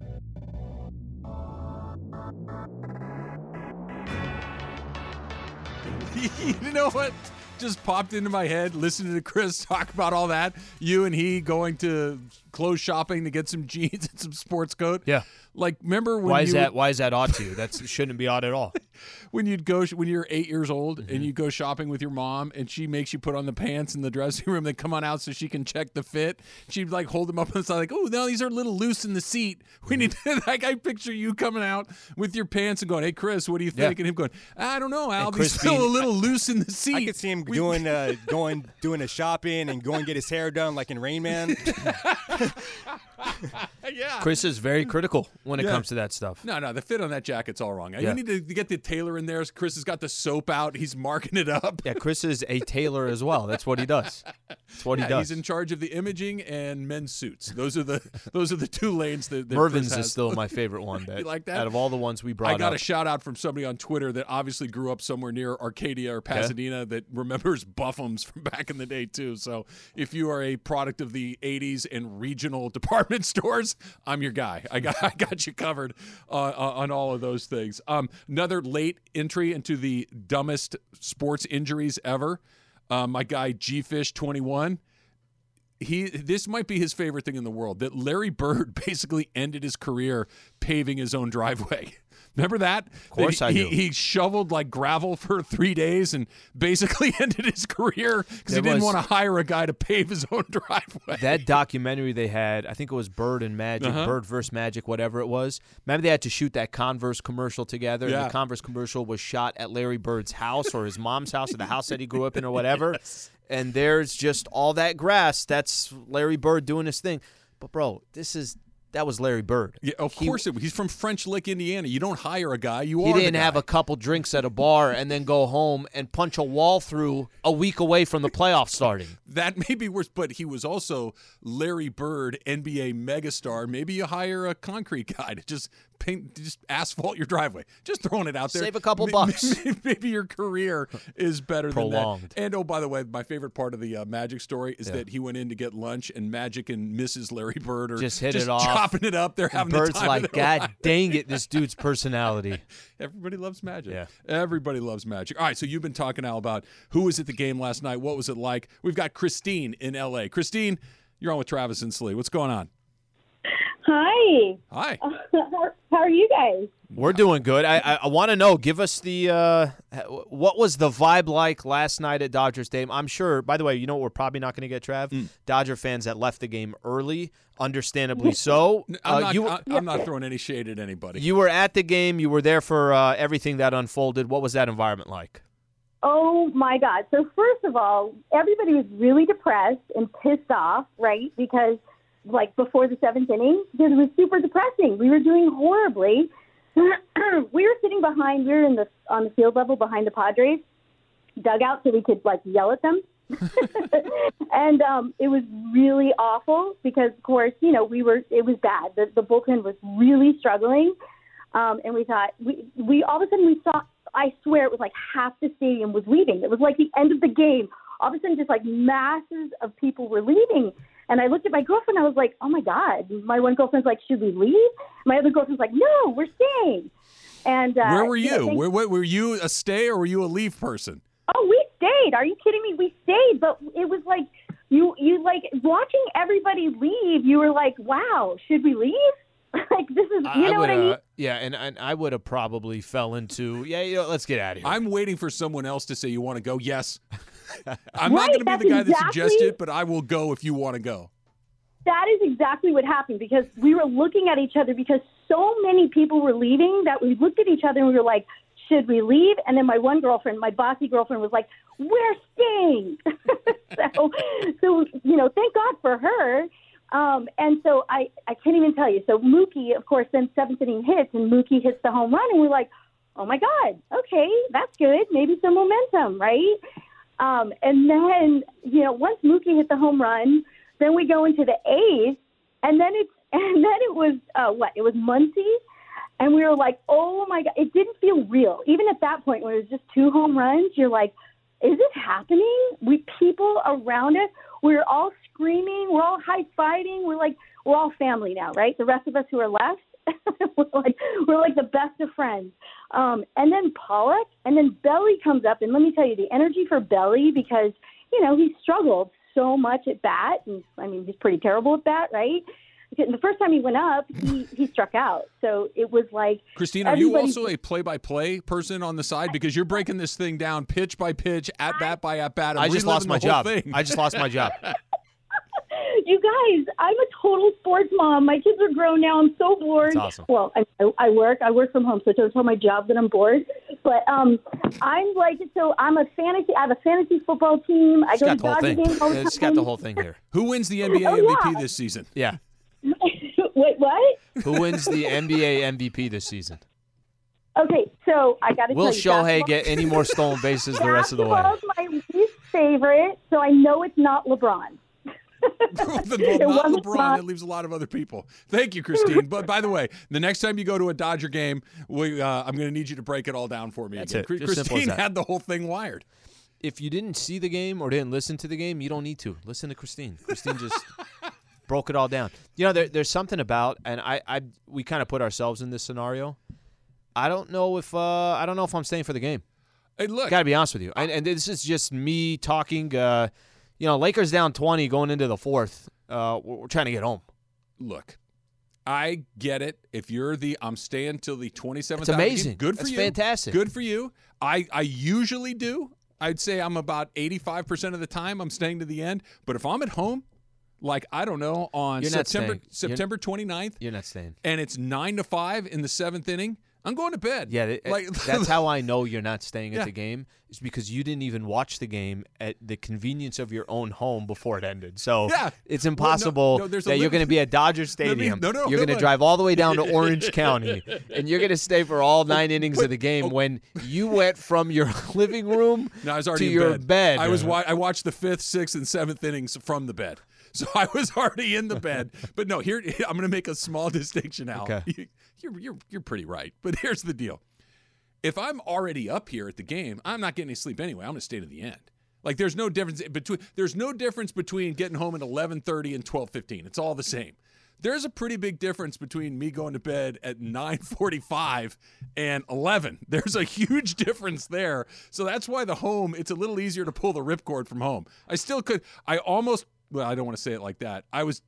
You know what just popped into my head listening to Chris talk about all that? You and he going to clothes shopping to get some jeans and some sports coat. Yeah. Like, remember when Why is that odd to you? That shouldn't be odd at all. when you're 8 years old and you go shopping with your mom and she makes you put on the pants in the dressing room that come on out so she can check the fit. She'd like hold them up on the side like, oh, no, these are a little loose in the seat. We need to, like, I picture you coming out with your pants and going, hey, Chris, what do you think? And him going, I don't know, Al, these feel a little loose in the seat. I could see him doing a shopping and going get his hair done like in Rain Man. Yeah. Chris is very critical when it comes to that stuff. No, the fit on that jacket's all wrong. Yeah. You need to get the tailor in there. Chris has got the soap out. He's marking it up. Yeah, Chris is a tailor as well. That's what he does. That's what he does. He's in charge of the imaging and men's suits. Those are the two lanes that Mervin's Chris has. is still my favorite one. You like that? Out of all the ones we brought I got up. a shout out from somebody on Twitter that obviously grew up somewhere near Arcadia or Pasadena that remembers Buffums from back in the day too. So if you are a product of the 80s and regional department stores, I'm your guy. I got you covered on all of those things. Another late entry into the dumbest sports injuries ever. My guy G-Fish 21. This might be his favorite thing in the world, that Larry Bird basically ended his career paving his own driveway. Remember that? Of course I do. He shoveled like gravel for 3 days and basically ended his career because he didn't want to hire a guy to pave his own driveway. That documentary they had, I think it was Bird and Magic, Bird versus Magic, whatever it was. Remember they had to shoot that Converse commercial together? Yeah. And the Converse commercial was shot at Larry Bird's house or his mom's house or the house that he grew up in or whatever. Yes. And there's just all that grass. That's Larry Bird doing his thing. But, bro, that was Larry Bird. Yeah, of course he's from French Lick, Indiana. You don't hire a guy. He didn't have a couple drinks at a bar and then go home and punch a wall through a week away from the playoffs starting. That may be worse, but he was also Larry Bird, NBA megastar. Maybe you hire a concrete guy to just asphalt your driveway. Just throwing it out there. Save a couple bucks. Maybe your career is better Prolonged. than that. And, oh, by the way, my favorite part of the Magic story is that he went in to get lunch, and Magic and Mrs. Larry Bird are just hit it off. Chopping it up. They're having Bird's the time like, of their God life. dang it, this dude's personality. Everybody loves Magic. Yeah. Everybody loves Magic. All right, so you've been talking, Al, about who was at the game last night. What was it like? We've got Christine in L.A. Christine, you're on with Travis and Slee. What's going on? Hi. Hi. How are you guys? We're doing good. I want to know, give us the what was the vibe like last night at Dodger Stadium? I'm sure, by the way, you know what we're probably not going to get, Trav? Dodger fans that left the game early, understandably so. I'm not throwing any shade at anybody. You were at the game. You were there for everything that unfolded. What was that environment like? Oh, my God. So first of all, everybody was really depressed and pissed off, right? Because, like, before the seventh inning, because it was super depressing. We were doing horribly. We were sitting behind, we were on the field level behind the Padres dugout so we could, like, yell at them. And it was really awful because, of course, you know, it was bad. The bullpen was really struggling. And we thought, we all of a sudden we saw, I swear it was like half the stadium was leaving. It was like the end of the game. All of a sudden just like masses of people were leaving. And I looked at my girlfriend. I was like, oh, my God. My one girlfriend's like, should we leave? My other girlfriend's like, no, we're staying. And where were you? Were you a stay or were you a leave person? Oh, we stayed. Are you kidding me? We stayed. But it was like you like watching everybody leave. You were like, wow, should we leave? Like, this is, you know what I mean? Yeah, and I would have probably fell into, let's get out of here. I'm waiting for someone else to say, you want to go? Yes. I'm not going to be the guy that suggests it, but I will go if you want to go. That is exactly what happened because we were looking at each other because so many people were leaving that we looked at each other and we were like, should we leave? And then my one girlfriend, my bossy girlfriend, was like, we're staying. so, you know, thank God for her. And so I can't even tell you. So Mookie, of course, then seventh inning hits, and Mookie hits the home run, and we're like, oh, my God, okay, that's good. Maybe some momentum, right? And then, you know, once Mookie hit the home run, then we go into the eighth, and then it was It was Muncy, and we were like, oh, my God. It didn't feel real. Even at that point when it was just 2 home runs, you're like, is it happening? People around us, we're all screaming. We're all high-fiving. We're like, we're all family now, right? The rest of us who are left, we're like the best of friends. And then Pollock, and then Belly comes up, and let me tell you, the energy for Belly, because, he struggled so much at bat, and he's pretty terrible at bat, right? The first time he went up, he struck out. So it was like, Christine, are you also a play-by-play person on the side? Because you're breaking this thing down pitch by pitch, at-bat by at-bat. I just lost my job. I just lost my job. You guys, I'm a total sports mom. My kids are grown now. I'm so bored. That's awesome. Well, I work from home, so don't tell my job that I'm bored. But I'm like, so I'm a fantasy. I have a fantasy football team. I go to Dodger games all the time. It's got the whole thing here. Who wins the NBA MVP this season? Yeah. Wait, what? Who wins the NBA MVP this season? Okay, so I got to tell you. Will Shohei get any more stolen bases the rest of the way? Basketball's my least favorite, so I know it's not LeBron. Not LeBron. It leaves a lot of other people. Thank you, Christine. But by the way, the next time you go to a Dodger game, I'm going to need you to break it all down for me. That's again. it. Just Christine had the whole thing wired. If you didn't see the game or didn't listen to the game, you don't need to. Listen to Christine. Christine just broke it all down. There's something about, and we kind of put ourselves in this scenario. I don't know if I'm staying for the game. Hey, look, got to be honest with you. And this is just me talking. Lakers down 20 going into the fourth. We're trying to get home. Look, I get it. If you're I'm staying till the 27th. It's amazing. Game, good for That's you. Fantastic. Good for you. I usually do. I'd say I'm about 85% of the time I'm staying to the end. But if I'm at home, I don't know, on September 29th. You're not staying. And it's 9-5 in the 7th inning. I'm going to bed. Yeah, that's how I know you're not staying at the game. Is because you didn't even watch the game at the convenience of your own home before it ended. So it's impossible that you're going to be at Dodger Stadium. You're going to drive all the way down to Orange County, and you're going to stay for all 9 innings of the game when you went from your living room to your bed. I watched the 5th, 6th, and 7th innings from the bed. So I was already in the bed. But no, here I'm going to make a small distinction, Al. Okay. You're pretty right. But here's the deal. If I'm already up here at the game, I'm not getting any sleep anyway. I'm going to stay to the end. There's no difference between getting home at 11:30 and 12:15. It's all the same. There's a pretty big difference between me going to bed at 9:45 and 11. There's a huge difference there. So that's why it's a little easier to pull the ripcord from home. I don't want to say it like that. I was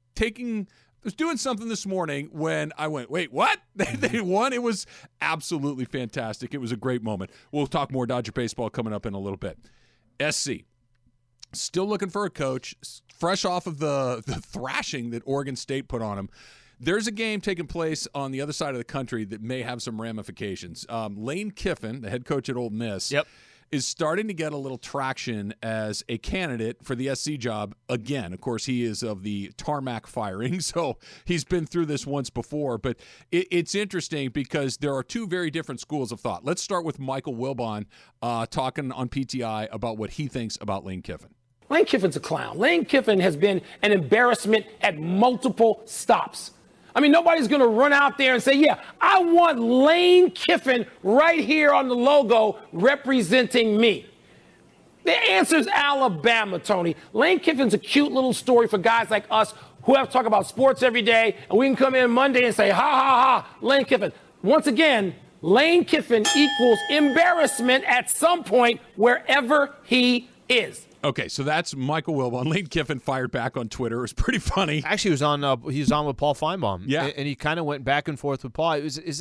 doing something this morning when I went, wait, what? They won? It was absolutely fantastic. It was a great moment. We'll talk more Dodger baseball coming up in a little bit. SC, still looking for a coach, fresh off of the thrashing that Oregon State put on him. There's a game taking place on the other side of the country that may have some ramifications. Lane Kiffin, the head coach at Ole Miss, is starting to get a little traction as a candidate for the SC job again. Of course, he is of the tarmac firing, so he's been through this once before. But it's interesting because there are two very different schools of thought. Let's start with Michael Wilbon talking on PTI about what he thinks about Lane Kiffin. Lane Kiffin's a clown. Lane Kiffin has been an embarrassment at multiple stops. Nobody's going to run out there and say, yeah, I want Lane Kiffin right here on the logo representing me. The answer is Alabama, Tony. Lane Kiffin's a cute little story for guys like us who have to talk about sports every day, and we can come in Monday and say, ha, ha, ha, Lane Kiffin. Once again, Lane Kiffin equals embarrassment at some point wherever he is. Okay, so that's Michael Wilbon. Lane Kiffin fired back on Twitter. It was pretty funny. Actually, he was on with Paul Feinbaum. Yeah, and he kind of went back and forth with Paul. It's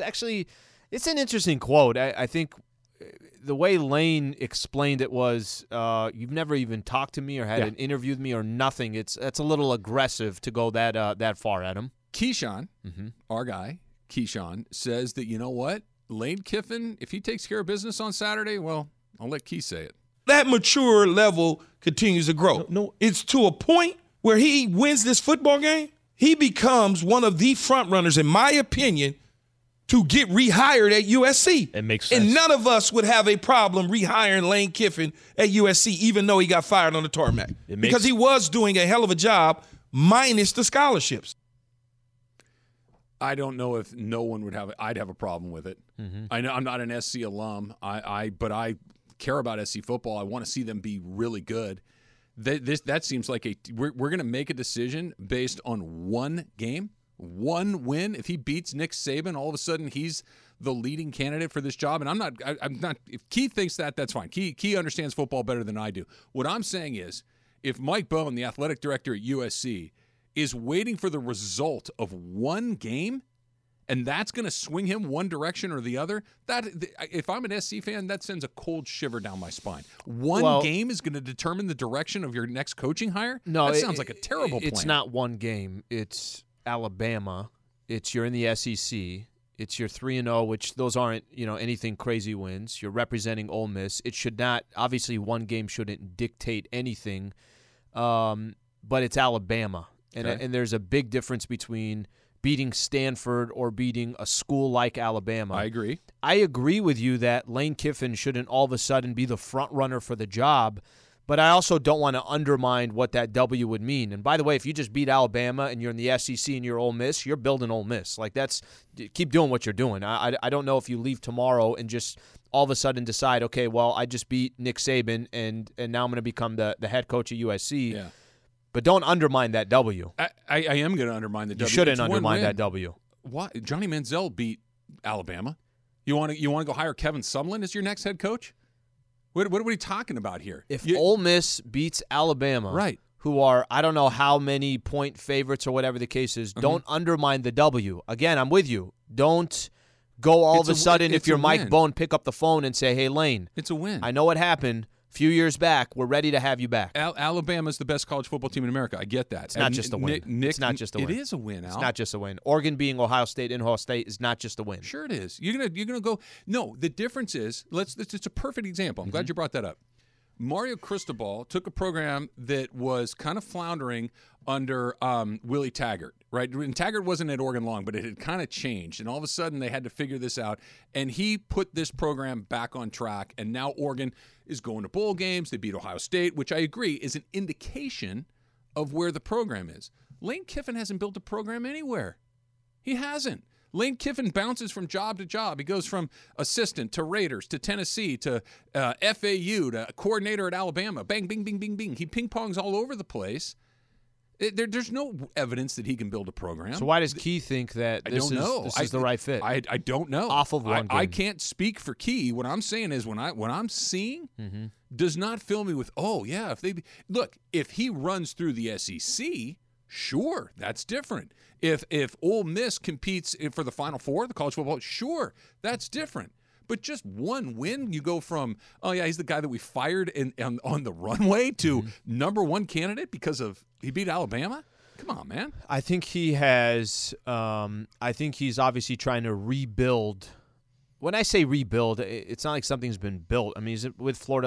an interesting quote. I think the way Lane explained it was, "You've never even talked to me or had an interview with me or nothing." That's a little aggressive to go that far at him. Keyshawn, our guy, Keyshawn, says that, you know what, Lane Kiffin, if he takes care of business on Saturday, well, I'll let Key say it. That mature level continues to grow. No, it's to a point where he wins this football game. He becomes one of the front runners, in my opinion, to get rehired at USC. It makes sense. And none of us would have a problem rehiring Lane Kiffin at USC, even though he got fired on the tarmac. Because he was doing a hell of a job, minus the scholarships. I don't know if no one would have it. I'd have a problem with it. I know I'm not an SC alum, but I care about SC football. I want to see them be really good. That seems like we're going to make a decision based on one game, one win. If he beats Nick Saban, all of a sudden he's the leading candidate for this job. And I'm not. If Key thinks that, that's fine. Key understands football better than I do. What I'm saying is, if Mike Bohn, the athletic director at USC, is waiting for the result of one game, and that's going to swing him one direction or the other, if I'm an SC fan, that sends a cold shiver down my spine. One game is going to determine the direction of your next coaching hire? No, that sounds like a terrible plan. It's not one game. It's Alabama. You're in the SEC. It's your 3-0, which those aren't, anything crazy wins. You're representing Ole Miss. It should not, obviously one game shouldn't dictate anything, but it's Alabama. And there's a big difference between beating Stanford or beating a school like Alabama. I agree. I agree with you that Lane Kiffin shouldn't all of a sudden be the front runner for the job, but I also don't want to undermine what that W would mean. And by the way, if you just beat Alabama and you're in the SEC and you're Ole Miss, you're building Ole Miss. Keep doing what you're doing. I don't know if you leave tomorrow and just all of a sudden decide, okay, well, I just beat Nick Saban and now I'm going to become the head coach at USC. Yeah. But don't undermine that W. I am going to undermine the W. You shouldn't undermine that W. Why? Johnny Manziel beat Alabama. You want to go hire Kevin Sumlin as your next head coach? What are we talking about here? If Ole Miss beats Alabama, right, who are, I don't know how many point favorites or whatever the case is, don't undermine the W. Again, I'm with you. Don't go all of a sudden, if you're Mike Bohn, pick up the phone and say, hey, Lane. It's a win. I know what happened. Few years back, we're ready to have you back. Alabama's the best college football team in America. I get that. It's not just a win. It's not just a win. It is a win, Al. It's not just a win. Oregon being Ohio State and Ohio State is not just a win. Sure it is. You're gonna go. No, the difference is, it's a perfect example. I'm glad you brought that up. Mario Cristobal took a program that was kind of floundering under Willie Taggart, right? And Taggart wasn't at Oregon long, but it had kind of changed. And all of a sudden, they had to figure this out. And he put this program back on track. And now Oregon is going to bowl games. They beat Ohio State, which I agree is an indication of where the program is. Lane Kiffin hasn't built a program anywhere. He hasn't. Lane Kiffin bounces from job to job. He goes from assistant to Raiders to Tennessee to FAU to coordinator at Alabama. Bang, bing, bing, bing, bing. He ping-pongs all over the place. There's no evidence that he can build a program. So why does Key think that this is the right fit? I don't know. Off of one game. I can't speak for Key. What I'm saying is what I'm seeing does not fill me with, oh, yeah. If he runs through the SEC, sure, that's different. If Ole Miss competes for the Final Four, the college football, sure, that's different. But just one win, you go from, oh, yeah, he's the guy that we fired on the runway to number one candidate because he beat Alabama? Come on, man. I think he has I think he's obviously trying to rebuild. When I say rebuild, it's not like something's been built. I mean, he's with Florida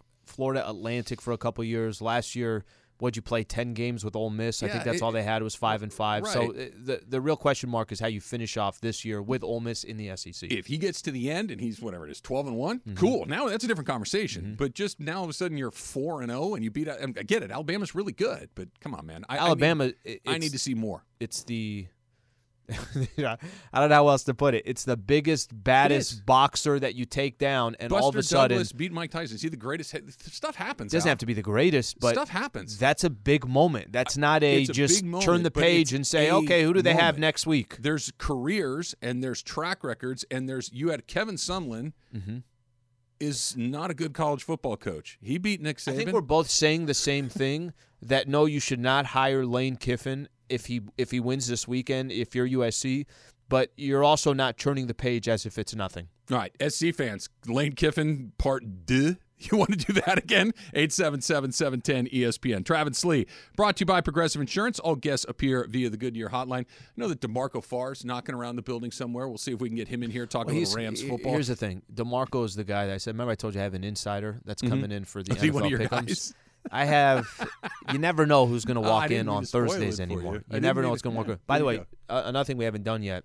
Atlantic for a couple years. Last year, what'd you play, 10 games with Ole Miss? I think that's all they had was 5-5. Right. So the real question mark is how you finish off this year with Ole Miss in the SEC. If he gets to the end and he's, 12-1, cool. Now that's a different conversation. But just now all of a sudden you're 4-0 and you beat – I get it. Alabama's really good. But come on, man. I need to see more. It's the – I don't know how else to put it. It's the biggest, baddest boxer that you take down, and Buster all of a sudden Douglas beat Mike Tyson. Is he the greatest? Stuff happens. Doesn't have to be the greatest, but stuff happens. That's a big moment. That's not just moment, turn the page and say, okay, who do they have next week? There's careers and there's track records, and you had Kevin Sumlin. Is not a good college football coach. He beat Nick Saban. I think we're both saying the same thing, that no, you should not hire Lane Kiffin if he wins this weekend, if you're USC, but you're also not turning the page as if it's nothing. All right, SC fans, Lane Kiffin part 2. You want to do that again? 877-710-ESPN. Travis Lee, brought to you by Progressive Insurance. All guests appear via the Goodyear hotline. I know that DeMarco Farr's knocking around the building somewhere. We'll see if we can get him in here talking about Rams football. Here's the thing. DeMarco is the guy that I said, remember I told you I have an insider that's coming in for the NFL one of your Pick'ems? Guys? I have – you never know who's going to walk in on Thursdays anymore. You never know what's going to walk in. By the way, another thing we haven't done yet,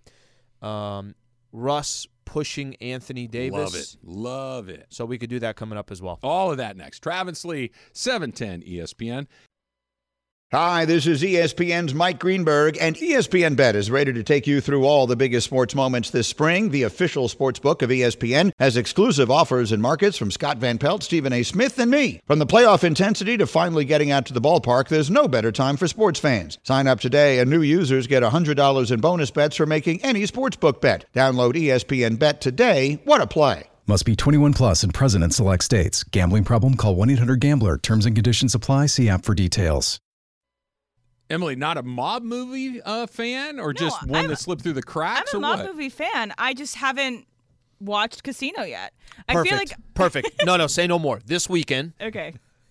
Russ pushing Anthony Davis. Love it. So we could do that coming up as well. All of that next. Travis Lee, 710 ESPN. Hi, this is ESPN's Mike Greenberg, and ESPN Bet is ready to take you through all the biggest sports moments this spring. The official sports book of ESPN has exclusive offers and markets from Scott Van Pelt, Stephen A. Smith, and me. From the playoff intensity to finally getting out to the ballpark, there's no better time for sports fans. Sign up today, and new users get $100 in bonus bets for making any sportsbook bet. Download ESPN Bet today. What a play. Must be 21 plus and present in select states. Gambling problem? Call 1-800-GAMBLER. Terms and conditions apply. See app for details. Emily, not a mob movie fan, or just one that slipped through the cracks? I'm a or mob what? movie fan. I just haven't watched Casino yet. I Perfect. feel like Perfect. No, say no more. This weekend, okay.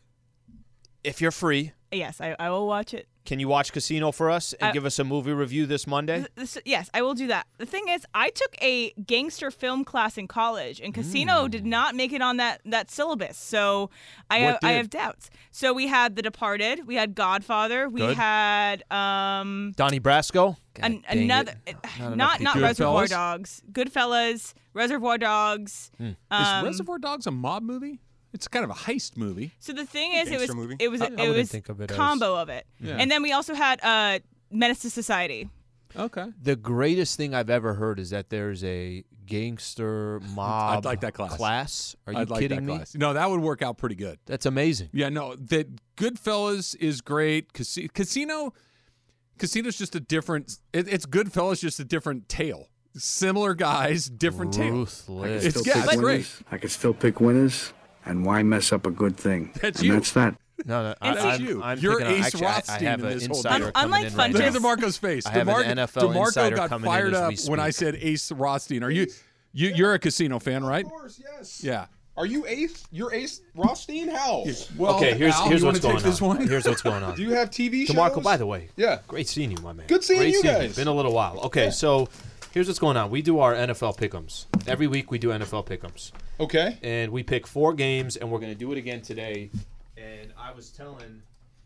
if you're free, Yes, I will watch it. can you watch Casino for us and give us a movie review this Monday? Yes, I will do that. The thing is, I took a gangster film class in college, and Casino did not make it on that syllabus. So I have doubts. So we had The Departed, we had Godfather, we had Donnie Brasco? another not Reservoir Goodfellas? Dogs, Goodfellas, Reservoir Dogs. Is Reservoir Dogs a mob movie? It's kind of a heist movie. So the thing is, Gangster movie? it was think of it as- combo of it, Yeah. and then we also had Menace to Society. Okay. The greatest thing I've ever heard is that there's a gangster mob I'd like that class. Are you I'd like kidding that me? class. No, that would work out pretty good. That's amazing. Yeah, no, that Goodfellas is great. Casino's just a different. It's Goodfellas, just a different tale. Similar guys, different tale. Ruthless. It's great. I could still pick winners, and why mess up a good thing? That's and you. That's that. No, That's you. I'm You're picking Ace actually, Rothstein I have in an this whole insider deal. coming Unlike in right Look now. at DeMarco's face. I have an NFL DeMarco insider got coming in fired as up we speak. when I said Ace Rothstein. Are you're a Casino fan, right? Of course, yes. Yeah. Are you Ace? You're Ace Rothstein? How? Well, Okay, here's Al, you what's wanna going take this on. one? Here's what's going on. Do you have TV shows? DeMarco, by the way, Yeah. great seeing you, my man. Good seeing Great you seeing guys. Been a little while. Okay, so here's what's going on. We do our NFL pick'ems. Every week we do NFL pick'ems. Okay. And we pick 4 games, and we're going to do it again today. And I was telling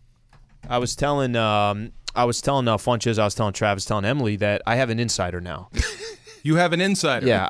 Funches, I was telling Travis, telling Emily that I have an insider now. You have an insider. Yeah,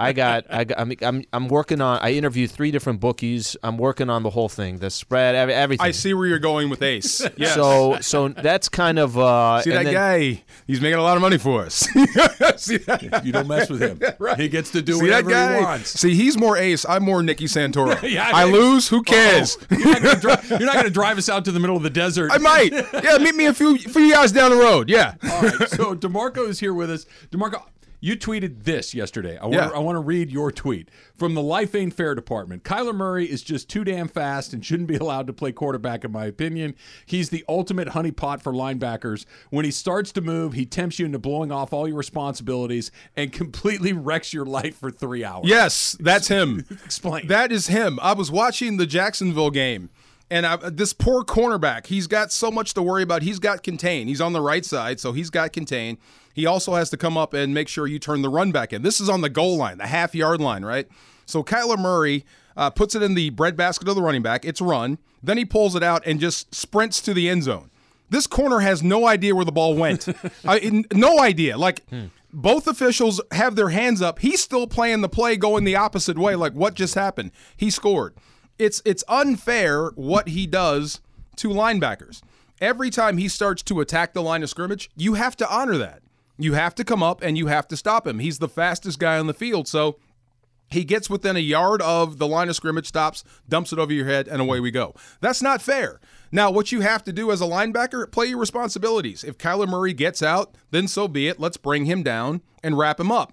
I'm working on. I interviewed 3 different bookies. I'm working on the whole thing, the spread, everything. I see where you're going with Ace. Yes. So that's kind of See that guy? He's making a lot of money for us. See that? You don't mess with him. Right. He gets to do See that whatever guy? he wants. See, he's more Ace. I'm more Nicky Santoro. Yeah, I lose. Who cares? You're not going to drive us out to the middle of the desert. I might. Yeah, meet me a few yards down the road. Yeah. All right. So DeMarco is here with us. DeMarco, you tweeted this yesterday. I want to read your tweet. From the Life Ain't Fair department, Kyler Murray is just too damn fast and shouldn't be allowed to play quarterback, in my opinion. He's the ultimate honeypot for linebackers. When he starts to move, he tempts you into blowing off all your responsibilities and completely wrecks your life for 3 hours. Yes, that's him. Explain. That is him. I was watching the Jacksonville game, and this poor cornerback, he's got so much to worry about. He's got contain. He's on the right side, so he's got contain. He also has to come up and make sure you turn the run back in. This is on the goal line, the half-yard line, right? So Kyler Murray puts it in the breadbasket of the running back. It's run. Then he pulls it out and just sprints to the end zone. This corner has no idea where the ball went. No idea. Both officials have their hands up. He's still playing the play going the opposite way. Like, what just happened? He scored. It's unfair what he does to linebackers. Every time he starts to attack the line of scrimmage, you have to honor that. You have to come up and you have to stop him. He's the fastest guy on the field, so he gets within a yard of the line of scrimmage, stops, dumps it over your head, and away we go. That's not fair. Now, what you have to do as a linebacker, play your responsibilities. If Kyler Murray gets out, then so be it. Let's bring him down and wrap him up.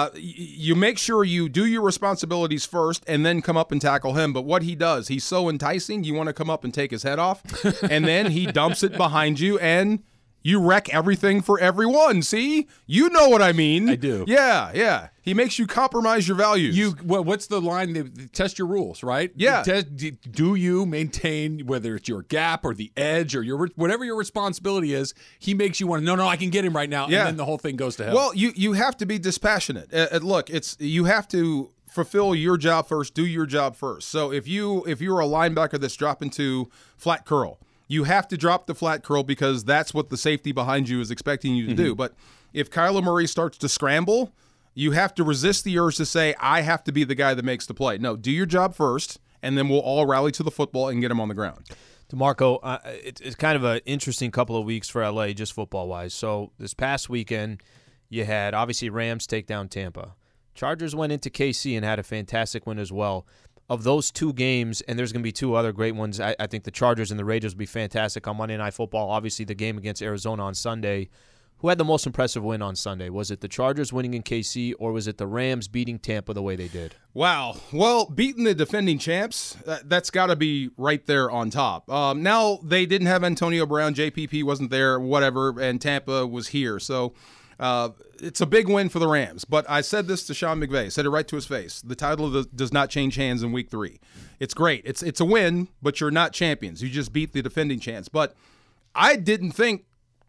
You make sure you do your responsibilities first and then come up and tackle him. But what he does, he's so enticing, you want to come up and take his head off, and then he dumps it behind you, and you wreck everything for everyone. See? You know what I mean. I do. Yeah. He makes you compromise your values. What's the line? They test your rules, right? Yeah. Do you maintain, whether it's your gap or the edge or whatever your responsibility is, he makes you want to, no, I can get him right now, Yeah. and then the whole thing goes to hell. Well, you have to be dispassionate. Look, you have to fulfill your job first, do your job first. So if you're a linebacker that's dropping to flat curl, you have to drop the flat curl because that's what the safety behind you is expecting you to do. But if Kyler Murray starts to scramble, you have to resist the urge to say, I have to be the guy that makes the play. No, do your job first, and then we'll all rally to the football and get him on the ground. DeMarco, it's kind of an interesting couple of weeks for LA, just football-wise. So this past weekend, you had, obviously, Rams take down Tampa. Chargers went into KC and had a fantastic win as well. Of those two games, and there's going to be two other great ones, I think the Chargers and the Raiders will be fantastic on Monday Night Football. Obviously, the game against Arizona on Sunday. Who had the most impressive win on Sunday? Was it the Chargers winning in KC, or was it the Rams beating Tampa the way they did? Wow. Well, beating the defending champs, that's got to be right there on top. Now, they didn't have Antonio Brown. JPP wasn't there, whatever, and Tampa was here. So it's a big win for the Rams. But I said this to Sean McVay, said it right to his face. The title does not change hands in week 3. It's great. It's a win, but you're not champions. You just beat the defending champs. But I didn't think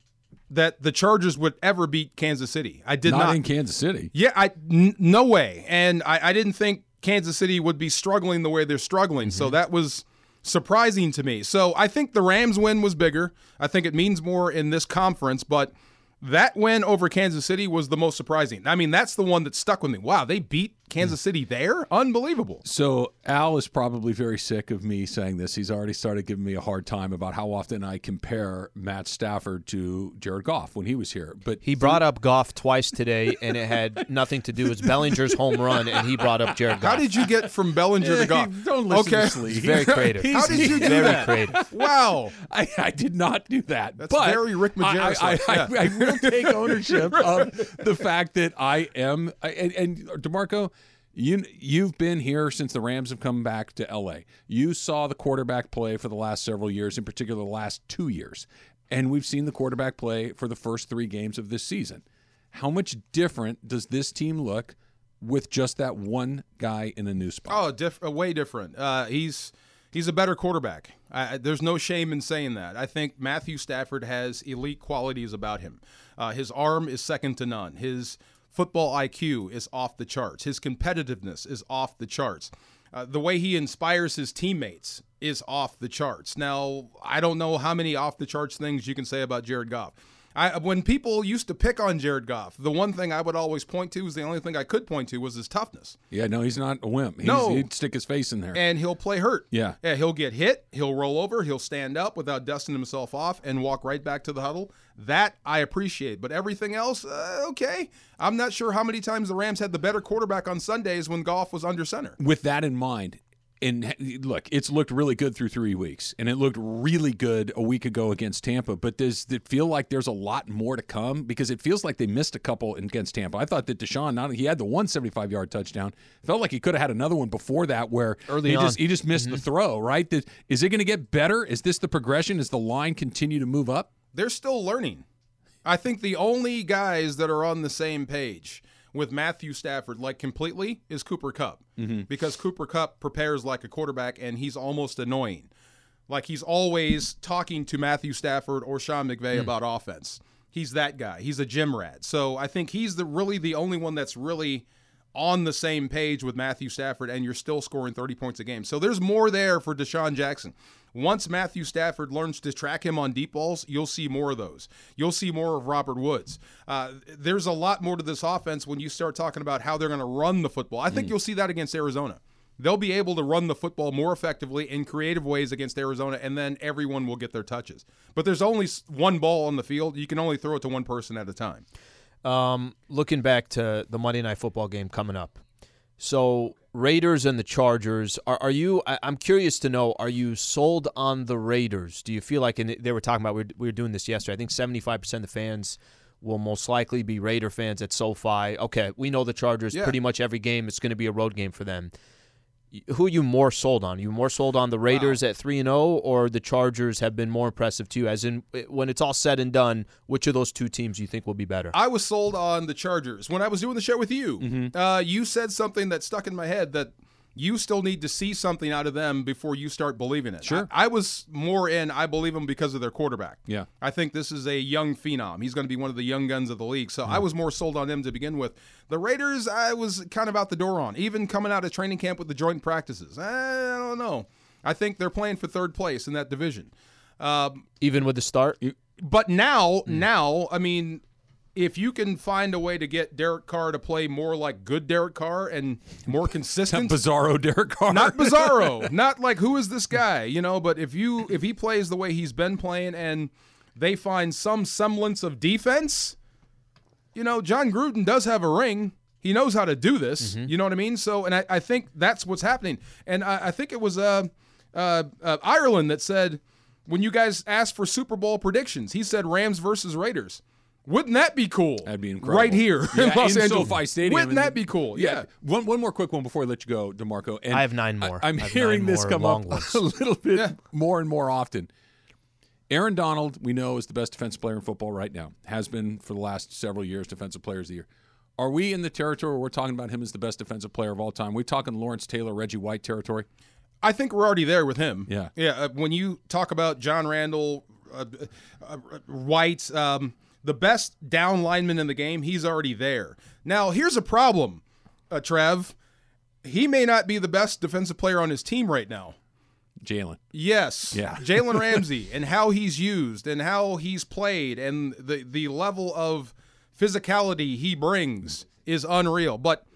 that the Chargers would ever beat Kansas City. I did not. Not in Kansas City. Yeah, no way. And I didn't think Kansas City would be struggling the way they're struggling. Mm-hmm. So that was surprising to me. So I think the Rams win was bigger. I think it means more in this conference, but that win over Kansas City was the most surprising. I mean, that's the one that stuck with me. Wow, they beat Kansas City there? Unbelievable. So Al is probably very sick of me saying this. He's already started giving me a hard time about how often I compare Matt Stafford to Jared Goff when he was here. But he brought up Goff twice today, and it had nothing to do with Bellinger's home run, and he brought up Jared Goff. How did you get from Bellinger to Goff? Don't listen to Slee. He's very creative. How did you do that? Creative. Wow. I did not do that. That's but very Rick Majerus. I will take ownership of the fact that I am and DeMarco, you've been here since the Rams have come back to L.A. You saw the quarterback play for the last several years, in particular the last 2 years. And we've seen the quarterback play for the first 3 games of this season. How much different does this team look with just that one guy in a new spot? Oh, way different. He's a better quarterback. There's no shame in saying that. I think Matthew Stafford has elite qualities about him. His arm is second to none. His football IQ is off the charts. His competitiveness is off the charts. The way he inspires his teammates is off the charts. Now, I don't know how many off-the-charts things you can say about Jared Goff. When people used to pick on Jared Goff, the one thing I would always point to, was the only thing I could point to, was his toughness. Yeah, no, he's not a wimp. He'd stick his face in there. And he'll play hurt. Yeah, he'll get hit, he'll roll over, he'll stand up without dusting himself off and walk right back to the huddle. That I appreciate. But everything else, okay. I'm not sure how many times the Rams had the better quarterback on Sundays when Goff was under center. With that in mind, and look, it's looked really good through 3 weeks, and it looked really good a week ago against Tampa. But does it feel like there's a lot more to come? Because it feels like they missed a couple against Tampa. I thought that Deshaun, he had the 175-yard touchdown. Felt like he could have had another one before that where he just missed the throw, right? Is it going to get better? Is this the progression? Does the line continue to move up? They're still learning. I think the only guys that are on the same page with Matthew Stafford, like completely, is Cooper Kupp. Mm-hmm. Because Cooper Kupp prepares like a quarterback, and he's almost annoying. Like he's always talking to Matthew Stafford or Sean McVay about offense. He's that guy. He's a gym rat. So I think he's really the only one that's really on the same page with Matthew Stafford, and you're still scoring 30 points a game. So there's more there for Deshaun Jackson. Once Matthew Stafford learns to track him on deep balls, you'll see more of those. You'll see more of Robert Woods. There's a lot more to this offense when you start talking about how they're going to run the football. I think you'll see that against Arizona. They'll be able to run the football more effectively in creative ways against Arizona, and then everyone will get their touches. But there's only one ball on the field. You can only throw it to one person at a time. Looking back to the Monday Night Football game coming up. So Raiders and the Chargers, I'm curious to know, are you sold on the Raiders? Do you feel like, and they were talking about, we were doing this yesterday, I think 75% of the fans will most likely be Raider fans at SoFi. Okay, we know the Chargers, pretty much every game, it's going to be a road game for them. Who are you more sold on? Are you more sold on the Raiders at 3-0, or the Chargers have been more impressive too? As in, when it's all said and done, which of those two teams do you think will be better? I was sold on the Chargers. When I was doing the show with you, you said something that stuck in my head, that you still need to see something out of them before you start believing it. Sure. I was more I believe them because of their quarterback. Yeah. I think this is a young phenom. He's going to be one of the young guns of the league. So I was more sold on them to begin with. The Raiders, I was kind of out the door on, even coming out of training camp with the joint practices. I don't know. I think they're playing for third place in that division. Even with the start? But now, I mean, if you can find a way to get Derek Carr to play more like good Derek Carr and more consistent. Bizarro Derek Carr. Not Bizarro. Not like, who is this guy? But if he plays the way he's been playing and they find some semblance of defense, John Gruden does have a ring. He knows how to do this. You know what I mean? So, and I think that's what's happening. And I think it was Ireland that said, when you guys asked for Super Bowl predictions, he said Rams versus Raiders. Wouldn't that be cool? That'd be incredible. Right here in Los Angeles. SoFi Stadium. Wouldn't that be cool? Yeah. One more quick one before I let you go, DeMarco. And I have 9 more. I'm hearing this come up a little bit more and more often. Aaron Donald, we know, is the best defensive player in football right now. Has been for the last several years, defensive players of the year. Are we in the territory where we're talking about him as the best defensive player of all time? We talking Lawrence Taylor, Reggie White territory? I think we're already there with him. Yeah. Yeah. When you talk about John Randall, White, the best down lineman in the game, he's already there. Now, here's a problem, Trev. He may not be the best defensive player on his team right now. Jalen. Yes. Yeah. Jalen Ramsey and how he's used and how he's played and the level of physicality he brings is unreal.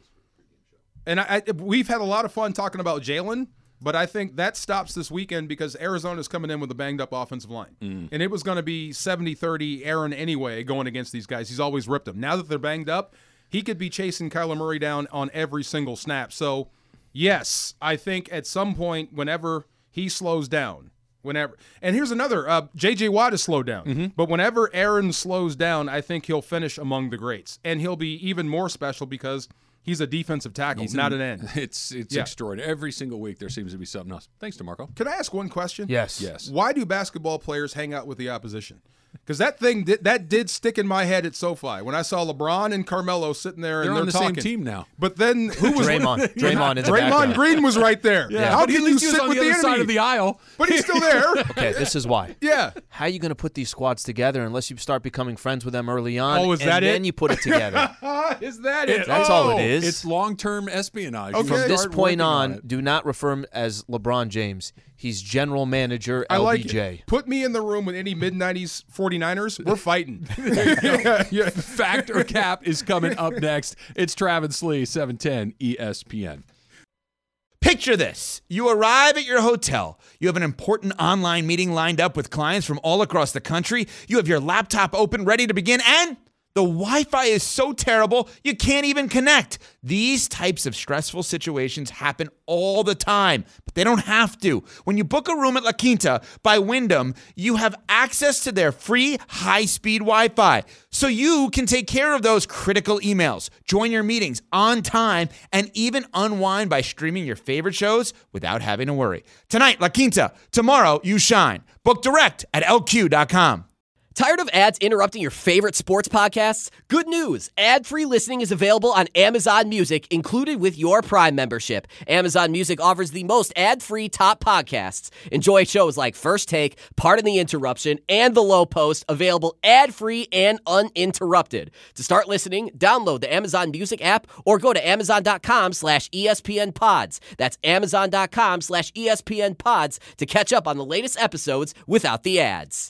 We've had a lot of fun talking about Jalen, but I think that stops this weekend because Arizona's coming in with a banged-up offensive line. And it was going to be 70-30 Aaron anyway going against these guys. He's always ripped them. Now that they're banged up, he could be chasing Kyler Murray down on every single snap. So, yes, I think at some point whenever he slows down, and here's another, J.J. Watt has slowed down. But whenever Aaron slows down, I think he'll finish among the greats. And he'll be even more special because he's a defensive tackle, not an end. It's extraordinary. Every single week there seems to be something else. Thanks, DeMarco. Can I ask one question? Yes. Why do basketball players hang out with the opposition? Because that did stick in my head at SoFi when I saw LeBron and Carmelo sitting there and they're on the talking. same team now. But then who was Draymond? Draymond in the Draymond background. Green was right there. Yeah. How But can at least you he was sit on with the the other enemy? side of the aisle? But he's still there. Okay, this is why. Yeah. How are you going to put these squads together unless you start becoming friends with them early on? Oh, is that and it? then you put it together. Is that it? That's all it is. It's long-term espionage. Okay. You From this start point working on, it. do not refer him as LeBron James. He's general manager I LBJ. like it. Put me in the room with any mid-90s 49ers. We're fighting. Yeah. Fact or Cap is coming up next. It's Travis Lee, 710 ESPN. Picture this. You arrive at your hotel. You have an important online meeting lined up with clients from all across the country. You have your laptop open, ready to begin, and the Wi-Fi is so terrible, you can't even connect. These types of stressful situations happen all the time, but they don't have to. When you book a room at La Quinta by Wyndham, you have access to their free high-speed Wi-Fi, so you can take care of those critical emails, join your meetings on time, and even unwind by streaming your favorite shows without having to worry. Tonight, La Quinta. Tomorrow, you shine. Book direct at LQ.com. Tired of ads interrupting your favorite sports podcasts? Good news! Ad-free listening is available on Amazon Music, included with your Prime membership. Amazon Music offers the most ad-free top podcasts. Enjoy shows like First Take, Pardon the Interruption, and The Low Post, available ad-free and uninterrupted. To start listening, download the Amazon Music app or go to Amazon.com/ESPN Pods. That's Amazon.com/ESPN Pods to catch up on the latest episodes without the ads.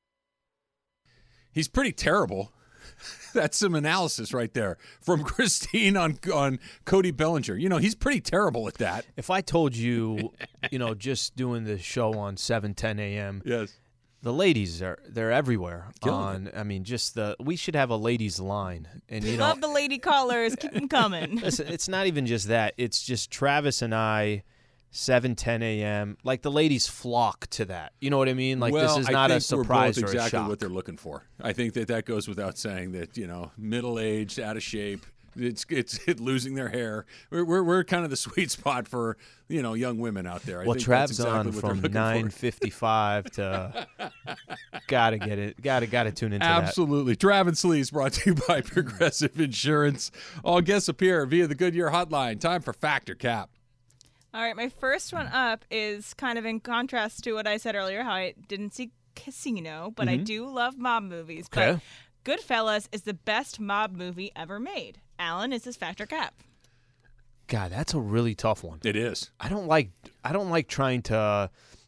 He's pretty terrible. That's some analysis right there from Christine on Cody Bellinger. He's pretty terrible at that. If I told you, just doing the show on 7:10 a.m. Yes. The ladies they're everywhere. Killing we should have a ladies line. And We love the lady callers. Keep them coming. Listen, it's not even just that. It's just Travis and I, 7:10 a.m. Like the ladies flock to that. You know what I mean? Like this is not a surprise we're both or a exactly shock. what they're looking for. I think that goes without saying that, middle-aged, out of shape, it's losing their hair. We're kind of the sweet spot for, young women out there. I think Trav's that's exactly on what they're from looking for. 9:55 to gotta get it. Gotta tune into Absolutely. Travis Lee is brought to you by Progressive Insurance. All guests appear via the Goodyear hotline. Time for Fact or Cap. All right, my first one up is kind of in contrast to what I said earlier, how I didn't see Casino, but I do love mob movies. Okay. But Goodfellas is the best mob movie ever made. Alan, is this Fact or Cap? God, that's a really tough one. It is. I don't like trying to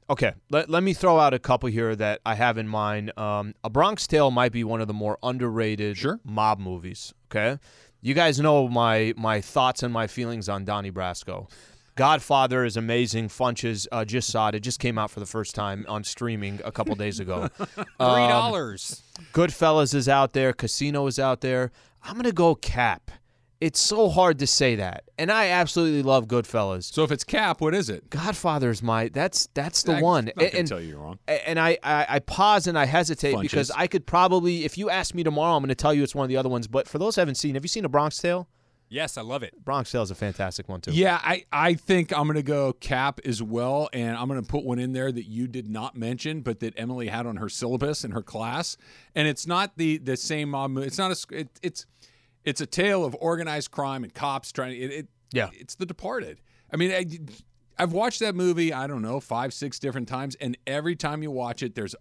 Okay, let me throw out a couple here that I have in mind. A Bronx Tale might be one of the more underrated mob movies, okay? You guys know my thoughts and my feelings on Donnie Brasco. Godfather is amazing. Funches, just saw it. It just came out for the first time on streaming a couple days ago. $3. Goodfellas is out there. Casino is out there. I'm going to go Cap. It's so hard to say that, and I absolutely love Goodfellas. So if it's Cap, what is it? Godfather's that's the one. I can tell you you're wrong. And I pause and I hesitate Funches. because I could probably, if you ask me tomorrow, I'm going to tell you it's one of the other ones. But for those who haven't seen, have you seen A Bronx Tale? Yes, I love it. Bronx Tale is a fantastic one too. Yeah, I think I'm going to go Cap as well, and I'm going to put one in there that you did not mention, but that Emily had on her syllabus in her class. And it's not the same mob movie. It's not it's a tale of organized crime and cops trying to. It's The Departed. I mean, I've watched that movie, I don't know, 5-6 different times, and every time you watch it, there's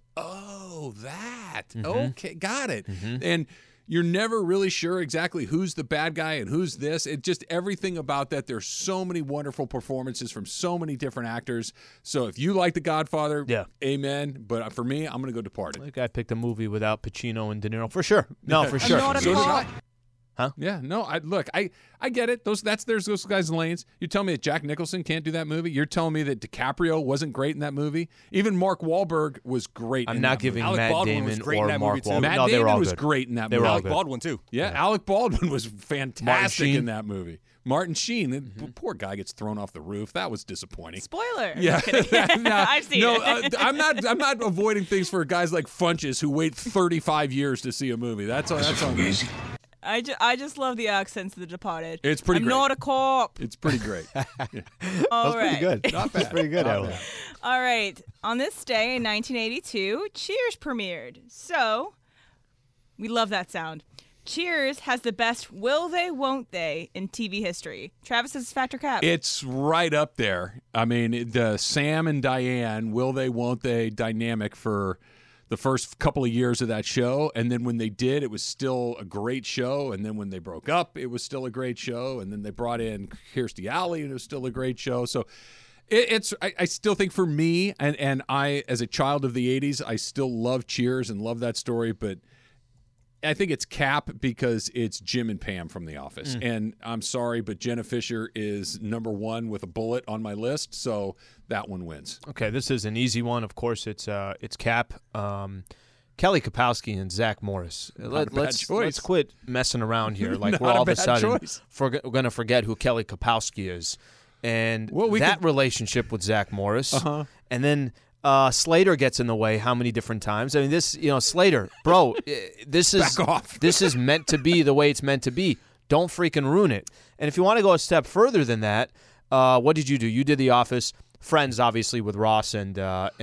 that. Okay, got it. And you're never really sure exactly who's the bad guy and who's this. It just everything about that. There's so many wonderful performances from so many different actors. So if you like The Godfather, amen. But for me, I'm going to go Departed. I think I picked a movie without Pacino and De Niro for sure. No, for sure. So did I. Huh? Yeah, no, I get it. There's those guys' lanes. You tell me that Jack Nicholson can't do that movie? You're telling me that DiCaprio wasn't great in that movie? Even Mark Wahlberg was great I'm in not that giving movie. Matt Damon or Mark Wahlberg. Matt Damon was great in that movie. Alec Baldwin, too. Yeah, Alec Baldwin was fantastic in that movie. Martin Sheen, the poor guy gets thrown off the roof. That was disappointing. Spoiler. Yeah, I've seen it. I'm not avoiding things for guys like Funches who wait 35 years to see a movie. That's on me. I just love the accents of The Departed. It's pretty I'm great. not a cop. It's pretty great. All right. Pretty good. Not bad. That's pretty good. Not bad. All right. On this day in 1982, Cheers premiered. So, we love that sound. Cheers has the best will they, won't they in TV history. Travis's Factor Cap. It's right up there. I mean, the Sam and Diane will they, won't they dynamic for the first couple of years of that show, and then when they did, it was still a great show, and then when they broke up, it was still a great show, and then they brought in Kirstie Alley, and it was still a great show. So I still think for me, and I, as a child of the 80s, I still love Cheers and love that story, but I think it's Cap because it's Jim and Pam from The Office. And I'm sorry, but Jenna Fisher is number one with a bullet on my list, so that one wins. Okay, this is an easy one. Of course, it's Cap. Kelly Kapowski and Zach Morris. Let's quit messing around here. Like we're all of a sudden we're going to forget who Kelly Kapowski is. And relationship with Zach Morris. And then Slater gets in the way how many different times? I mean, Slater, bro, this is back off. This is meant to be the way it's meant to be. Don't freaking ruin it. And if you want to go a step further than that, what did you do? You did The Office. Friends, obviously, with Ross and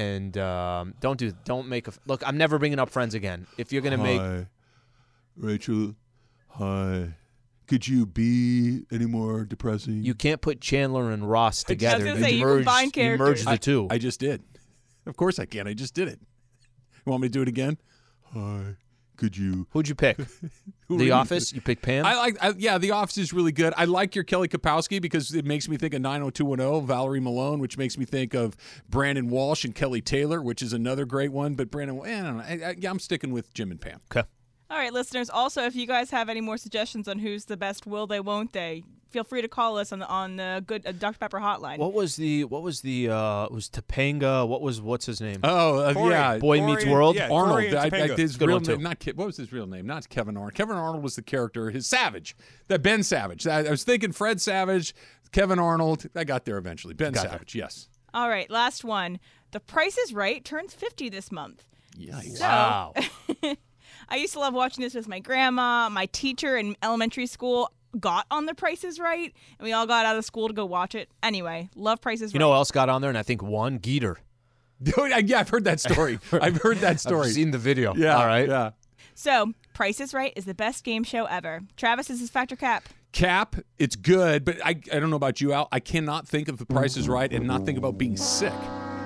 don't make a look. I'm never bringing up Friends again. If you're gonna make Rachel, hi. Could you be any more depressing? You can't put Chandler and Ross together. You merge the two. I just did. Of course I can. I just did it. You want me to do it again? Hi. Could you? Who'd you pick? The Office? You picked Pam? Yeah, The Office is really good. I like your Kelly Kapowski because it makes me think of 90210, Valerie Malone, which makes me think of Brandon Walsh and Kelly Taylor, which is another great one. But Brandon, I don't know. I'm sticking with Jim and Pam. Okay. All right, listeners. Also, if you guys have any more suggestions on who's the best will they, won't they, feel free to call us on the good Dr. Pepper hotline. What was it was Topanga? What's his name? Yeah. Boy Meets World? Yeah, Arnold. His real name, what was his real name? Not Kevin Arnold. Kevin Arnold was the character, his Savage. That Ben Savage. I was thinking Fred Savage, Kevin Arnold. I got there eventually. Ben Savage, yes. All right, last one. The Price is Right turns 50 this month. Yikes. So, wow. I used to love watching this with my grandma. My teacher in elementary school got on The Price is Right, and we all got out of school to go watch it. Anyway, love Price is Right. You know who else got on there? And I think won? Geeter. Yeah, I've heard that story. I've seen the video. Yeah. All right. Yeah. So, Price is Right is the best game show ever. Travis, this is Factor Cap. Cap, it's good, but I don't know about you, Al. I cannot think of The Price is Right and not think about being sick.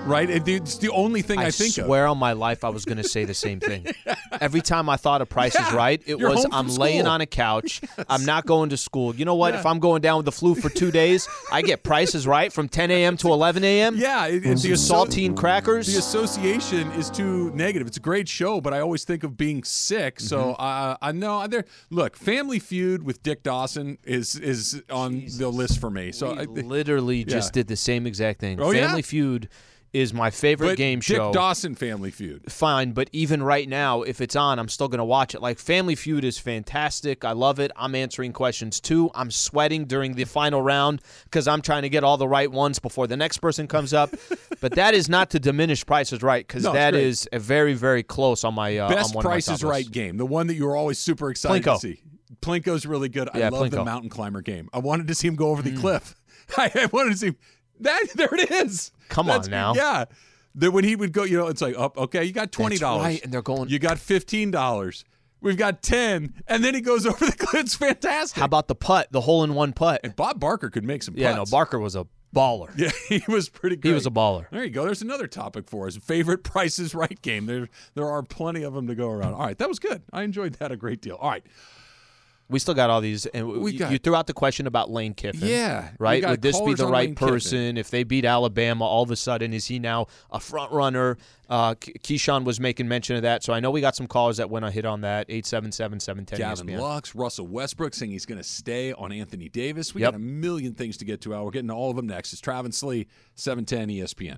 right? It's the only thing I think of. I swear on my life I was going to say the same thing. Every time I thought of Price is Right, it was I'm laying on a couch. Yes. I'm not going to school. You know what? Yeah. If I'm going down with the flu for 2 days, I get Price is Right from 10 a.m. to 11 a.m. Yeah. The saltine crackers. The association is too negative. It's a great show, but I always think of being sick. So I know. Look, Family Feud with Dick Dawson is on the list for me. So I literally just did the same exact thing. Oh, Family Feud is my favorite game show. Dick Dawson Family Feud. Fine, but even right now, if it's on, I'm still going to watch it. Like, Family Feud is fantastic. I love it. I'm answering questions, too. I'm sweating during the final round because I'm trying to get all the right ones before the next person comes up. But that is not to diminish Price is Right, because that is a very, very close on my Best on Price is Right game, the one that you were always super excited to see. Plinko's really good. I love the mountain climber game. I wanted to see him go over the cliff. I wanted to see him. There it is. Come on now. Yeah. When he would go, it's like, okay, you got $20. That's right, and they're going. You got $15. We've got $10, and then he goes over the cliff. It's fantastic. How about the putt, the hole-in-one putt? And Bob Barker could make some putts. Yeah, no, Barker was a baller. Yeah, he was pretty good. He was a baller. There you go. There's another topic for us. Favorite Price is Right game. There are plenty of them to go around. All right, that was good. I enjoyed that a great deal. All right. We still got all these, and you threw out the question about Lane Kiffin. Yeah. Right? Would this be the right person? If they beat Alabama, all of a sudden, is he now a front runner? Keyshawn was making mention of that, so I know we got some callers that went a hit on that. 877-710 Gavin ESPN. Lux, Russell Westbrook saying he's going to stay on Anthony Davis. We got a million things to get to. We're getting to all of them next. It's Travis Slee, 710 ESPN.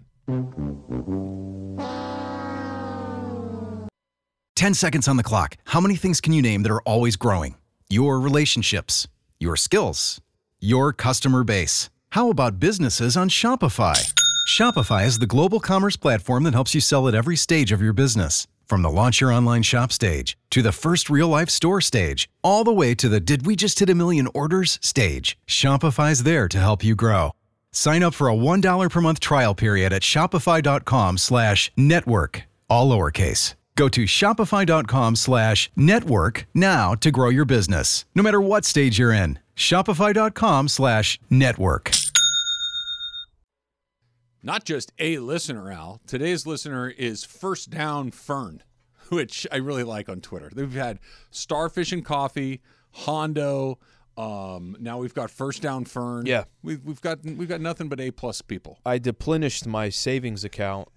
10 seconds on the clock. How many things can you name that are always growing? Your relationships, your skills, your customer base. How about businesses on Shopify? Shopify is the global commerce platform that helps you sell at every stage of your business. From the launch your online shop stage, to the first real-life store stage, all the way to the did we just hit a million orders stage. Shopify's there to help you grow. Sign up for a $1 per month trial period at shopify.com/network, all lowercase. Go to shopify.com/network now to grow your business, no matter what stage you're in. Shopify.com/network. Not just a listener, Al. Today's listener is First Down Fern, which I really like on Twitter. They've had Starfish and Coffee, Hondo. Now we've got First Down Fern. Yeah, we've got nothing but A+ people. I deplenished my savings account.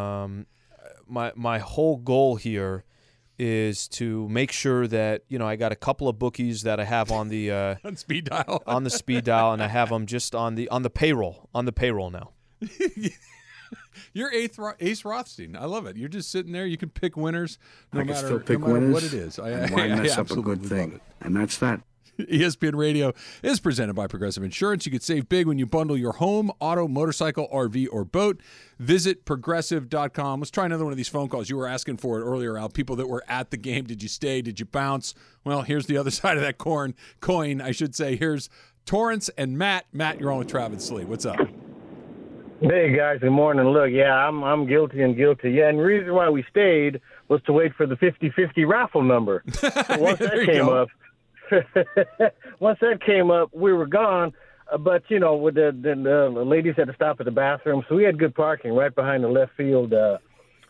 My whole goal here is to make sure that I got a couple of bookies that I have on the on speed dial on the speed dial, and I have them just on the payroll now. You're Ace Rothstein. I love it. You're just sitting there. You can pick winners no matter winners, what it is. Why mess up a good thing? And that's that. ESPN Radio is presented by Progressive Insurance. You could save big when you bundle your home, auto, motorcycle, RV, or boat. Visit Progressive.com. Let's try another one of these phone calls. You were asking for it earlier, Al. People that were at the game. Did you stay? Did you bounce? Well, here's the other side of that coin, I should say. Here's Torrance and Matt. Matt, you're on with Travis Slee. What's up? Hey, guys. Good morning. Look, I'm guilty. Yeah, and the reason why we stayed was to wait for the 50-50 raffle number. So once that came up, once that came up, we were gone. But with the ladies had to stop at the bathroom, so we had good parking right behind the left field, the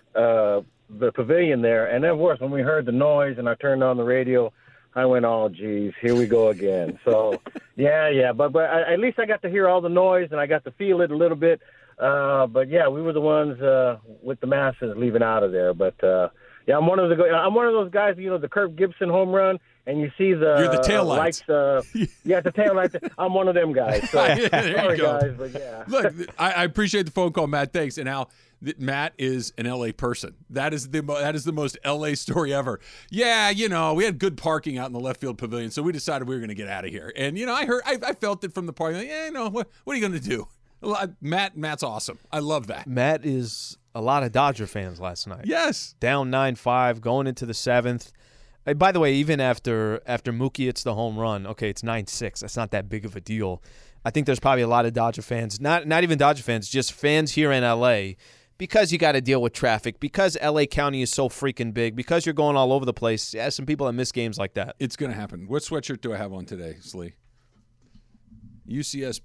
pavilion there. And then, of course, when we heard the noise and I turned on the radio, I went, "Oh, geez, here we go again." So, yeah. But at least I got to hear all the noise and I got to feel it a little bit. But yeah, we were the ones with the masses leaving out of there. But I'm one of those guys. The Kirk Gibson home run. And you see You're the tail lights. The tail lights. I'm one of them guys. So, sorry, guys, but yeah. Look, I appreciate the phone call, Matt. Thanks. And Al, Matt is an LA person. That is the most LA story ever. Yeah, we had good parking out in the left field pavilion, so we decided we were going to get out of here. And I felt it from the parking. Like, what are you going to do? Matt's awesome. I love that. Matt is a lot of Dodger fans last night. Yes. Down 9-5, going into the 7th. By the way, even after Mookie hits the home run, okay, it's 9-6. That's not that big of a deal. I think there's probably a lot of Dodger fans, not even Dodger fans, just fans here in L.A., because you got to deal with traffic, because L.A. County is so freaking big, because you're going all over the place. Yeah, some people that miss games like that. It's going to happen. What sweatshirt do I have on today, Slee? UCSB.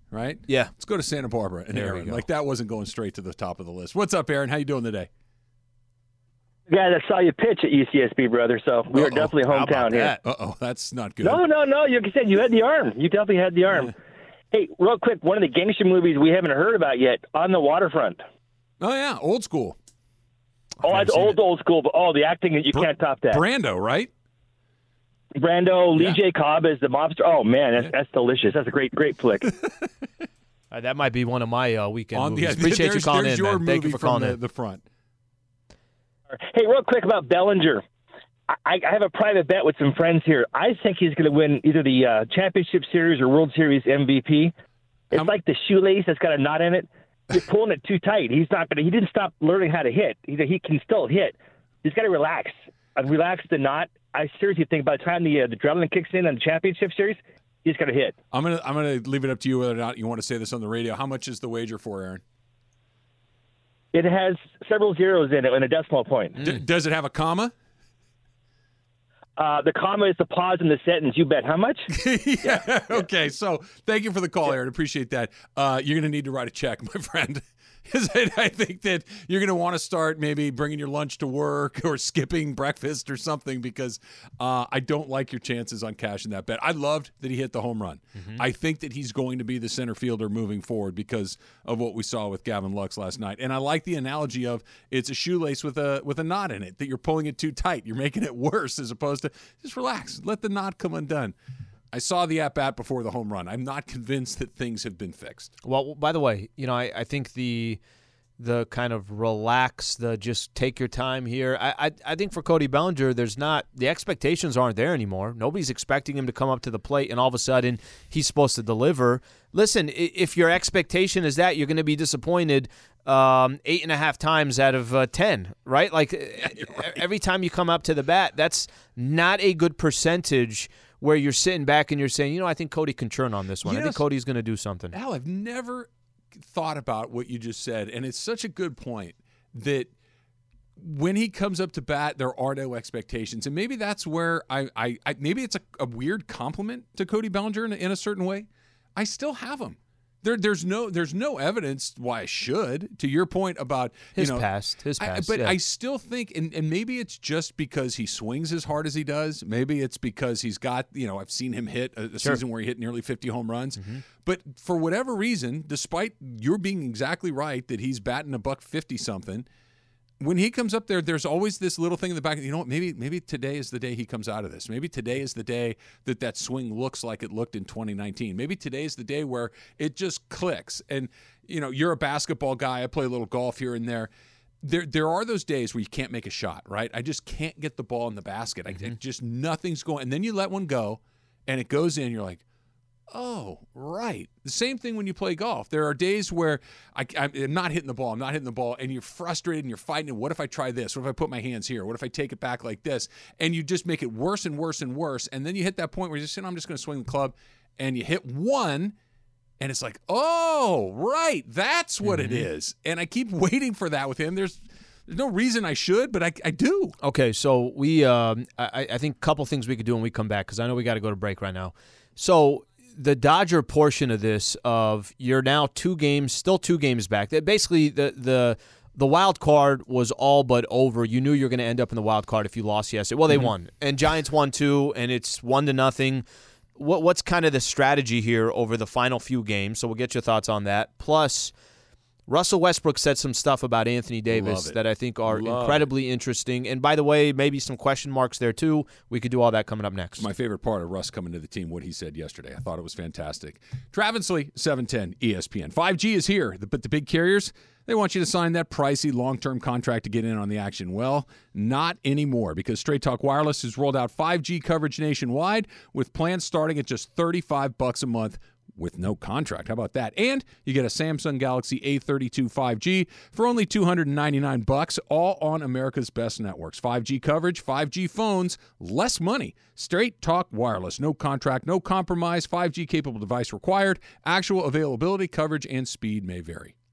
right? Yeah. Let's go to Santa Barbara and There we Aaron. go. Like that wasn't going straight to the top of the list. What's up, Aaron? How you doing today? Guy that saw you pitch at UCSB, brother. So we are definitely hometown here. That's not good. No. Like you said, you had the arm. You definitely had the arm. Hey, real quick, one of the gangster movies we haven't heard about yet, On the Waterfront. Oh, yeah, old school. It's old school, but the acting, you can't top that. Brando, right? Brando, Lee J. Cobb as the mobster. Oh, man, that's delicious. That's a great flick. That might be one of my weekend movies. Yeah, Appreciate you calling in, man. Thank you for calling in. The front. Hey, real quick about Bellinger. I have a private bet with some friends here. I think he's going to win either the Championship Series or World Series MVP. It's like the shoelace that's got a knot in it. You're pulling it too tight. He's not going to. He didn't stop learning how to hit. He can still hit. He's got to relax. Relax the knot. I seriously think by the time the adrenaline kicks in on the Championship Series, he's going to hit. I'm gonna leave it up to you whether or not you want to say this on the radio. How much is the wager for, Aaron? It has several zeros in it and a decimal point. Does it have a comma? The comma is the pause in the sentence. You bet. How much? Yeah. Okay. So thank you for the call, Aaron. Appreciate that. You're going to need to write a check, my friend. Because I think that you're going to want to start maybe bringing your lunch to work or skipping breakfast or something because I don't like your chances on cashing that bet. I loved that he hit the home run. Mm-hmm. I think that he's going to be the center fielder moving forward because of what we saw with Gavin Lux last night. And I like the analogy of it's a shoelace with a knot in it, that you're pulling it too tight. You're making it worse as opposed to just relax, let the knot come undone. I saw the at-bat before the home run. I'm not convinced that things have been fixed. Well, by the way, I think the kind of relax, the just take your time here. I think for Cody Bellinger, the expectations aren't there anymore. Nobody's expecting him to come up to the plate and all of a sudden he's supposed to deliver. Listen, if your expectation is that, you're going to be disappointed 8.5 times out of 10, right? Like right. Every time you come up to the bat, that's not a good percentage where you're sitting back and you're saying, I think Cody can churn on this one. I think Cody's going to do something. Al, I've never thought about what you just said, and it's such a good point that when he comes up to bat, there are no expectations. And maybe that's where I maybe it's a weird compliment to Cody Bellinger in a certain way. I still have him. There's no evidence why I should. To your point about his past, but I still think, and maybe it's just because he swings as hard as he does. Maybe it's because he's got I've seen him hit a season where he hit nearly 50 home runs. Mm-hmm. But for whatever reason, despite you're being exactly right that he's batting $150 something. When he comes up there, there's always this little thing in the back. You know what? Maybe today is the day he comes out of this. Maybe today is the day that swing looks like it looked in 2019. Maybe today is the day where it just clicks. And, you're a basketball guy. I play a little golf here and there. There are those days where you can't make a shot, right? I just can't get the ball in the basket. Mm-hmm. Nothing's going. And then you let one go, and it goes in. You're like, oh, right. The same thing when you play golf. There are days where I'm not hitting the ball, and you're frustrated and you're fighting. And what if I try this? What if I put my hands here? What if I take it back like this? And you just make it worse and worse and worse. And then you hit that point where you're just saying, I'm just going to swing the club. And you hit one, and it's like, oh, right. That's what it is. And I keep waiting for that with him. There's no reason I should, but I do. Okay, so we I think a couple things we could do when we come back, because I know we got to go to break right now. So the Dodger portion of this, of you're now still 2 games back. Basically, the wild card was all but over. You knew you were going to end up in the wild card if you lost yesterday. Well, they won, and Giants won too, and it's 1-0. What's kind of the strategy here over the final few games? So we'll get your thoughts on that. Plus, Russell Westbrook said some stuff about Anthony Davis that I think are incredibly interesting. And by the way, maybe some question marks there too. We could do all that coming up next. My favorite part of Russ coming to the team, what he said yesterday. I thought it was fantastic. Travis Lee, 710 ESPN. 5G is here, but the big carriers, they want you to sign that pricey long-term contract to get in on the action. Well, not anymore, because Straight Talk Wireless has rolled out 5G coverage nationwide with plans starting at just $35 a month with no contract. How about that? And you get a Samsung Galaxy A32 5G for only $299, all on America's best networks. 5G coverage, 5G phones, less money. Straight Talk Wireless. No contract, no compromise. 5G capable device required. Actual availability, coverage, and speed may vary.